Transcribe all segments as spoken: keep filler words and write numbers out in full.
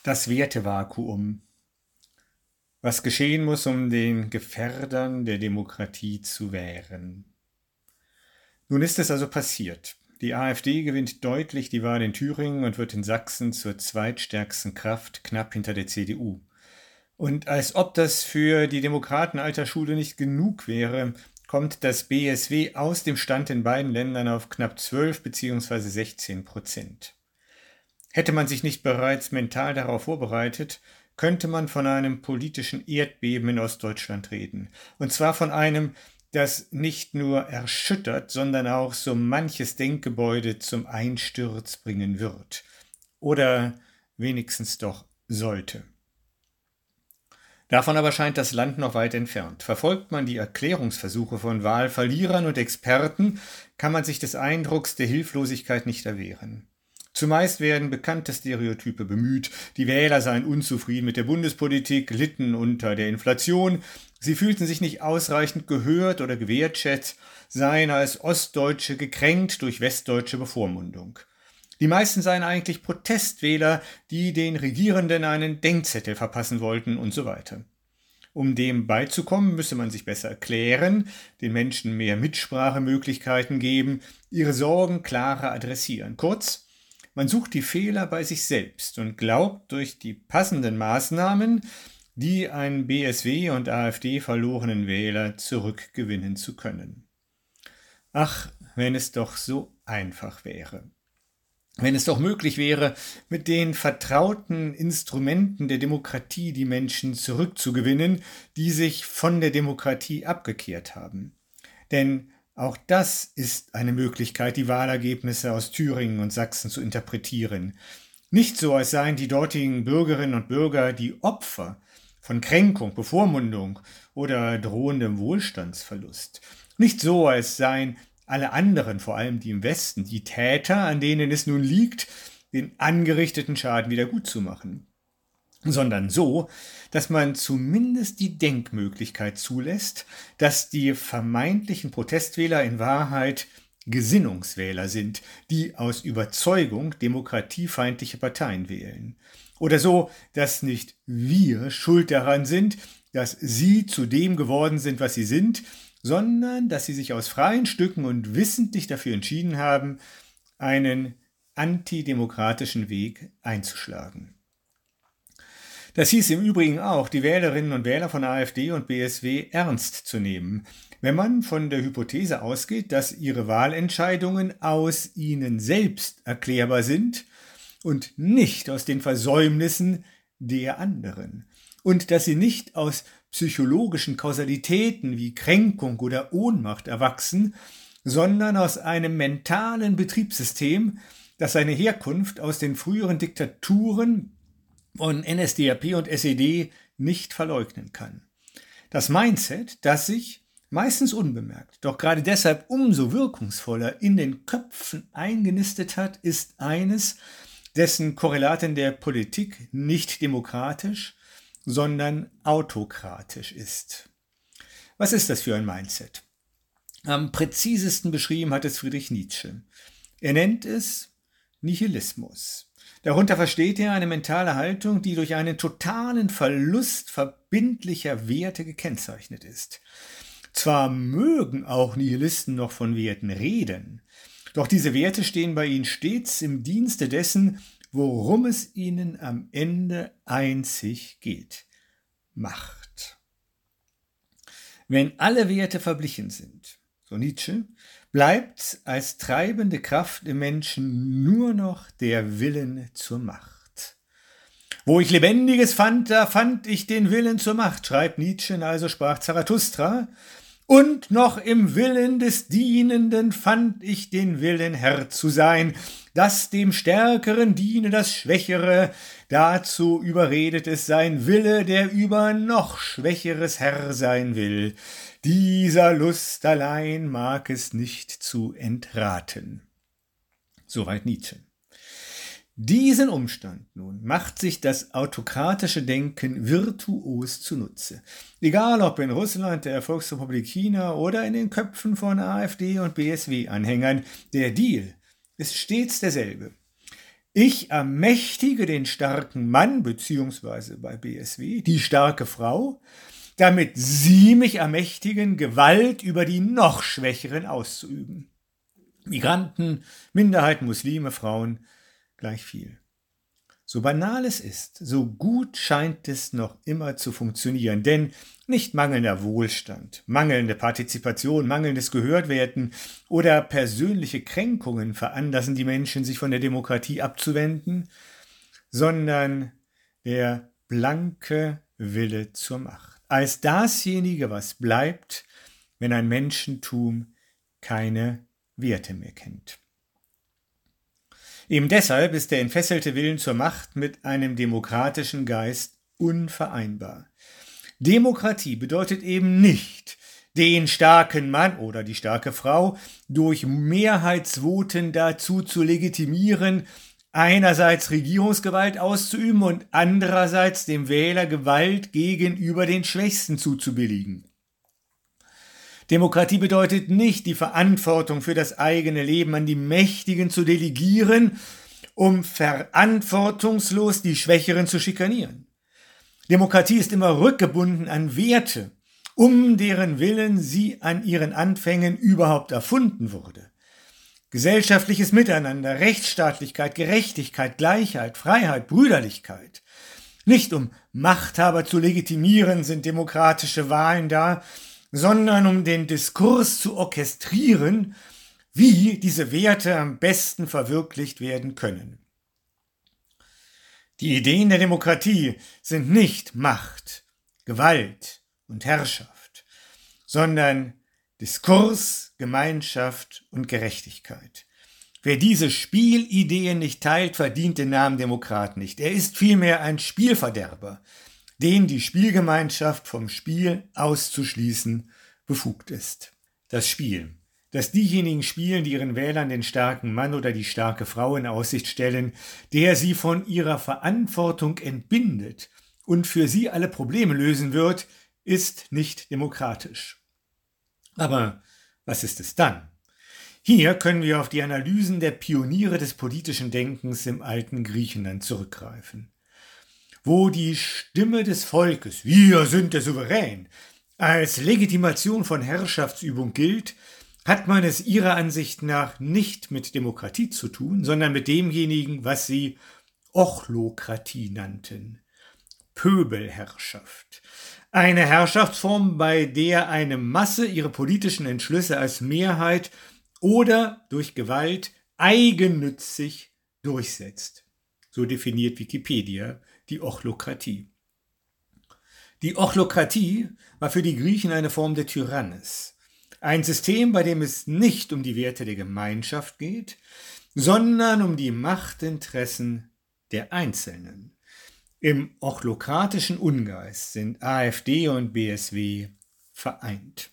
Das Wertevakuum. Was geschehen muss, um den Gefährdern der Demokratie zu wehren. Nun ist es also passiert. Die AfD gewinnt deutlich die Wahl in Thüringen und wird in Sachsen zur zweitstärksten Kraft, knapp hinter der C D U. Und als ob das für die Demokraten alter Schule nicht genug wäre, kommt das B S W aus dem Stand in beiden Ländern auf knapp zwölf bzw. sechzehn Prozent. Hätte man sich nicht bereits mental darauf vorbereitet, könnte man von einem politischen Erdbeben in Ostdeutschland reden. Und zwar von einem, das nicht nur erschüttert, sondern auch so manches Denkgebäude zum Einsturz bringen wird. Oder wenigstens doch sollte. Davon aber scheint das Land noch weit entfernt. Verfolgt man die Erklärungsversuche von Wahlverlierern und Experten, kann man sich des Eindrucks der Hilflosigkeit nicht erwehren. Zumeist werden bekannte Stereotype bemüht, die Wähler seien unzufrieden mit der Bundespolitik, litten unter der Inflation, sie fühlten sich nicht ausreichend gehört oder gewertschätzt, seien als Ostdeutsche gekränkt durch westdeutsche Bevormundung. Die meisten seien eigentlich Protestwähler, die den Regierenden einen Denkzettel verpassen wollten und so weiter. Um dem beizukommen, müsse man sich besser erklären, den Menschen mehr Mitsprachemöglichkeiten geben, ihre Sorgen klarer adressieren. Kurz, man sucht die Fehler bei sich selbst und glaubt, durch die passenden Maßnahmen die an B S W und AfD verlorenen Wähler zurückgewinnen zu können. Ach, wenn es doch so einfach wäre. Wenn es doch möglich wäre, mit den vertrauten Instrumenten der Demokratie die Menschen zurückzugewinnen, die sich von der Demokratie abgekehrt haben. Denn auch das ist eine Möglichkeit, die Wahlergebnisse aus Thüringen und Sachsen zu interpretieren. Nicht so, als seien die dortigen Bürgerinnen und Bürger die Opfer von Kränkung, Bevormundung oder drohendem Wohlstandsverlust. Nicht so, als seien alle anderen, vor allem die im Westen, die Täter, an denen es nun liegt, den angerichteten Schaden wieder gutzumachen. Sondern so, dass man zumindest die Denkmöglichkeit zulässt, dass die vermeintlichen Protestwähler in Wahrheit Gesinnungswähler sind, die aus Überzeugung demokratiefeindliche Parteien wählen. Oder so, dass nicht wir schuld daran sind, dass sie zu dem geworden sind, was sie sind, sondern dass sie sich aus freien Stücken und wissentlich dafür entschieden haben, einen antidemokratischen Weg einzuschlagen. Das hieß im Übrigen auch, die Wählerinnen und Wähler von AfD und B S W ernst zu nehmen, wenn man von der Hypothese ausgeht, dass ihre Wahlentscheidungen aus ihnen selbst erklärbar sind und nicht aus den Versäumnissen der anderen. Und dass sie nicht aus psychologischen Kausalitäten wie Kränkung oder Ohnmacht erwachsen, sondern aus einem mentalen Betriebssystem, das seine Herkunft aus den früheren Diktaturen von N S D A P und S E D nicht verleugnen kann. Das Mindset, das sich, meistens unbemerkt, doch gerade deshalb umso wirkungsvoller in den Köpfen eingenistet hat, ist eines, dessen Korrelat in der Politik nicht demokratisch, sondern autokratisch ist. Was ist das für ein Mindset? Am präzisesten beschrieben hat es Friedrich Nietzsche. Er nennt es Nihilismus. Darunter versteht er eine mentale Haltung, die durch einen totalen Verlust verbindlicher Werte gekennzeichnet ist. Zwar mögen auch Nihilisten noch von Werten reden, doch diese Werte stehen bei ihnen stets im Dienste dessen, worum es ihnen am Ende einzig geht: Macht. Wenn alle Werte verblichen sind, so Nietzsche, bleibt als treibende Kraft im Menschen nur noch der Willen zur Macht. Wo ich Lebendiges fand, da fand ich den Willen zur Macht, schreibt Nietzsche, also sprach Zarathustra. Und noch im Willen des Dienenden fand ich den Willen, Herr zu sein, dass dem Stärkeren diene das Schwächere, dazu überredet es sein Wille, der über noch Schwächeres Herr sein will. Dieser Lust allein mag es nicht zu entraten. Soweit Nietzsche. Diesen Umstand nun macht sich das autokratische Denken virtuos zunutze. Egal ob in Russland, der Volksrepublik China oder in den Köpfen von AfD und B S W-Anhängern, der Deal ist stets derselbe. Ich ermächtige den starken Mann, beziehungsweise bei B S W die starke Frau, damit sie mich ermächtigen, Gewalt über die noch Schwächeren auszuüben. Migranten, Minderheiten, Muslime, Frauen, gleich viel. So banal es ist, so gut scheint es noch immer zu funktionieren, denn nicht mangelnder Wohlstand, mangelnde Partizipation, mangelndes Gehörtwerden oder persönliche Kränkungen veranlassen die Menschen, sich von der Demokratie abzuwenden, sondern der blanke Wille zur Macht. Als dasjenige, was bleibt, wenn ein Menschentum keine Werte mehr kennt. Eben deshalb ist der entfesselte Willen zur Macht mit einem demokratischen Geist unvereinbar. Demokratie bedeutet eben nicht, den starken Mann oder die starke Frau durch Mehrheitsvoten dazu zu legitimieren, einerseits Regierungsgewalt auszuüben und andererseits dem Wähler Gewalt gegenüber den Schwächsten zuzubilligen. Demokratie bedeutet nicht, die Verantwortung für das eigene Leben an die Mächtigen zu delegieren, um verantwortungslos die Schwächeren zu schikanieren. Demokratie ist immer rückgebunden an Werte, um deren Willen sie an ihren Anfängen überhaupt erfunden wurde. Gesellschaftliches Miteinander, Rechtsstaatlichkeit, Gerechtigkeit, Gleichheit, Freiheit, Brüderlichkeit. Nicht um Machthaber zu legitimieren, sind demokratische Wahlen da, sondern um den Diskurs zu orchestrieren, wie diese Werte am besten verwirklicht werden können. Die Ideen der Demokratie sind nicht Macht, Gewalt und Herrschaft, sondern Diskurs, Gemeinschaft und Gerechtigkeit. Wer diese Spielideen nicht teilt, verdient den Namen Demokrat nicht. Er ist vielmehr ein Spielverderber, den die Spielgemeinschaft vom Spiel auszuschließen befugt ist. Das Spiel, das diejenigen spielen, die ihren Wählern den starken Mann oder die starke Frau in Aussicht stellen, der sie von ihrer Verantwortung entbindet und für sie alle Probleme lösen wird, ist nicht demokratisch. Aber was ist es dann? Hier können wir auf die Analysen der Pioniere des politischen Denkens im alten Griechenland zurückgreifen. Wo die Stimme des Volkes, wir sind der Souverän, als Legitimation von Herrschaftsübung gilt, hat man es ihrer Ansicht nach nicht mit Demokratie zu tun, sondern mit demjenigen, was sie Ochlokratie nannten, Pöbelherrschaft. Eine Herrschaftsform, bei der eine Masse ihre politischen Entschlüsse als Mehrheit oder durch Gewalt eigennützig durchsetzt. So definiert Wikipedia die Ochlokratie. Die Ochlokratie war für die Griechen eine Form der Tyrannis. Ein System, bei dem es nicht um die Werte der Gemeinschaft geht, sondern um die Machtinteressen der Einzelnen. Im ochlokratischen Ungeist sind AfD und B S W vereint.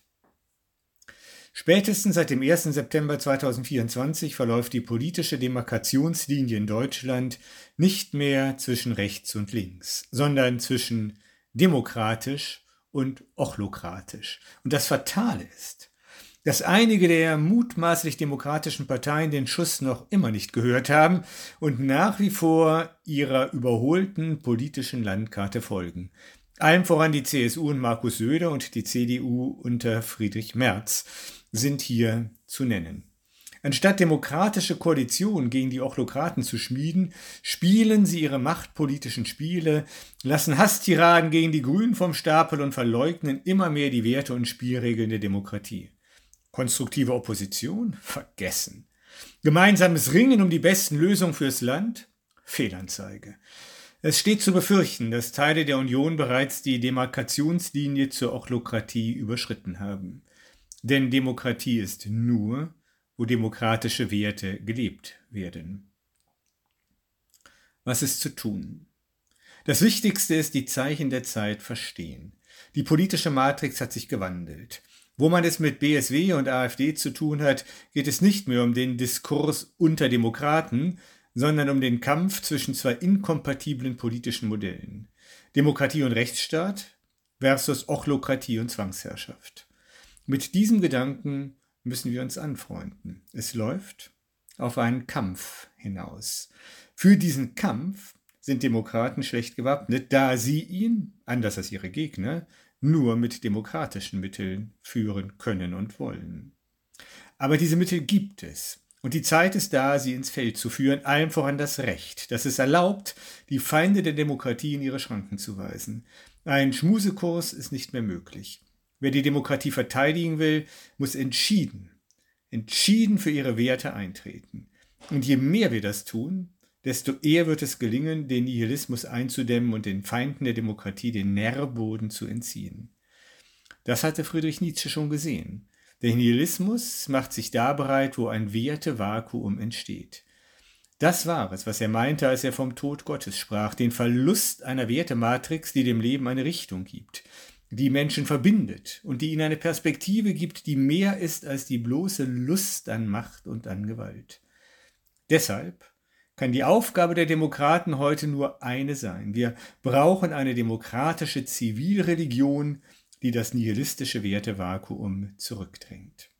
Spätestens seit dem ersten September zweitausendvierundzwanzig verläuft die politische Demarkationslinie in Deutschland nicht mehr zwischen rechts und links, sondern zwischen demokratisch und ochlokratisch. Und das Fatale ist, dass einige der mutmaßlich demokratischen Parteien den Schuss noch immer nicht gehört haben und nach wie vor ihrer überholten politischen Landkarte folgen. Allem voran die C S U und Markus Söder und die C D U unter Friedrich Merz sind hier zu nennen. Anstatt demokratische Koalitionen gegen die Ochlokraten zu schmieden, spielen sie ihre machtpolitischen Spiele, lassen Hasstiraden gegen die Grünen vom Stapel und verleugnen immer mehr die Werte und Spielregeln der Demokratie. Konstruktive Opposition? Vergessen. Gemeinsames Ringen um die besten Lösungen fürs Land? Fehlanzeige. Es steht zu befürchten, dass Teile der Union bereits die Demarkationslinie zur Ochlokratie überschritten haben. Denn Demokratie ist nur, wo demokratische Werte gelebt werden. Was ist zu tun? Das Wichtigste ist, die Zeichen der Zeit verstehen. Die politische Matrix hat sich gewandelt. Wo man es mit B S W und AfD zu tun hat, geht es nicht mehr um den Diskurs unter Demokraten, sondern um den Kampf zwischen zwei inkompatiblen politischen Modellen. Demokratie und Rechtsstaat versus Ochlokratie und Zwangsherrschaft. Mit diesem Gedanken müssen wir uns anfreunden. Es läuft auf einen Kampf hinaus. Für diesen Kampf sind Demokraten schlecht gewappnet, da sie ihn, anders als ihre Gegner, nur mit demokratischen Mitteln führen können und wollen. Aber diese Mittel gibt es. Und die Zeit ist da, sie ins Feld zu führen, allem voran das Recht, das es erlaubt, die Feinde der Demokratie in ihre Schranken zu weisen. Ein Schmusekurs ist nicht mehr möglich. Wer die Demokratie verteidigen will, muss entschieden, entschieden für ihre Werte eintreten. Und je mehr wir das tun, desto eher wird es gelingen, den Nihilismus einzudämmen und den Feinden der Demokratie den Nährboden zu entziehen. Das hatte Friedrich Nietzsche schon gesehen. Der Nihilismus macht sich da bereit, wo ein Wertevakuum entsteht. Das war es, was er meinte, als er vom Tod Gottes sprach, den Verlust einer Wertematrix, die dem Leben eine Richtung gibt, die Menschen verbindet und die ihnen eine Perspektive gibt, die mehr ist als die bloße Lust an Macht und an Gewalt. Deshalb kann die Aufgabe der Demokraten heute nur eine sein. Wir brauchen eine demokratische Zivilreligion, die das nihilistische Wertevakuum zurückdrängt.